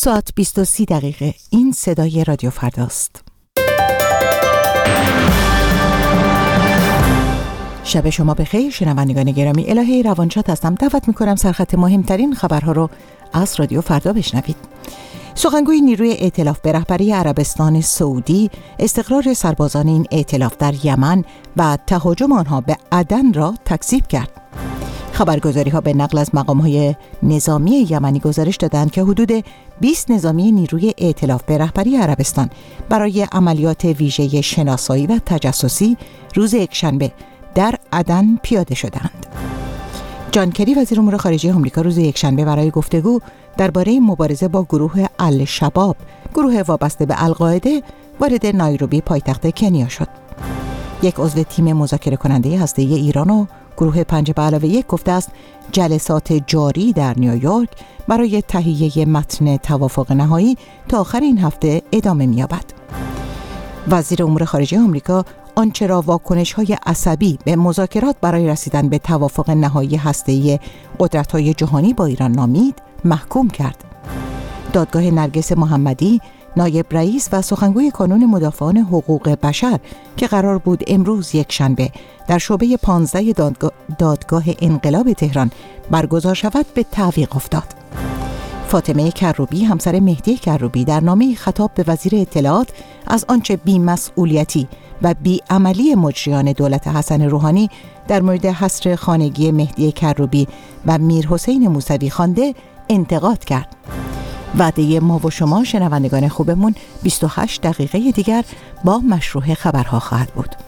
ساعت 20:30 این صدای رادیو فرداست. شب شما بخیر شنوندگان گرامی. الهه روانشاد هستم. دعوت میکنم سرخط مهمترین خبرها رو از رادیو فردا بشنوید. سخنگوی نیروی ائتلاف به رهبری عربستان سعودی استقرار سربازان این ائتلاف در یمن و تهاجم آنها به عدن را تکذیب کرد. خبرگزاری‌ها به نقل از مقام‌های نظامی یمنی گزارش دادند که حدود 20 نظامی نیروی ائتلاف به رهبری عربستان برای عملیات ویژه شناسایی و تجسسی روز یکشنبه در عدن پیاده شدند. جان کری وزیر امور خارجه آمریکا روز یکشنبه برای گفتگو درباره مبارزه با گروه الشباب، گروه وابسته به القاعده، وارد نایروبی پایتخت کنیا شد. یک عضو تیم مذاکره کننده هسته‌ای ایران و گروه 5+1 گفته است جلسات جاری در نیویورک برای تهیه متن توافق نهایی تا آخر این هفته ادامه می‌یابد. وزیر امور خارجه آمریکا آنچه را واکنش‌های عصبی به مذاکرات برای رسیدن به توافق نهایی هسته‌ای قدرت‌های جهانی با ایران نامید، محکوم کرد. دادگاه نرگس محمدی، نایب رئیس و سخنگوی کانون مدافعان حقوق بشر که قرار بود امروز یکشنبه در شعبه 15 دادگاه انقلاب تهران برگزار شود به تعویق افتاد. فاطمه کروبی همسر مهدی کروبی در نامه‌ای خطاب به وزیر اطلاعات از آنچه بی‌مسئولیتی و بی‌عملی مجریان دولت حسن روحانی در مورد حصر خانگی مهدی کروبی و میرحسین موسوی خوانده انتقاد کرد. وعده ما و شما شنوندگان خوبمون 28 دقیقه دیگر با مشروع خبرها خواهد بود.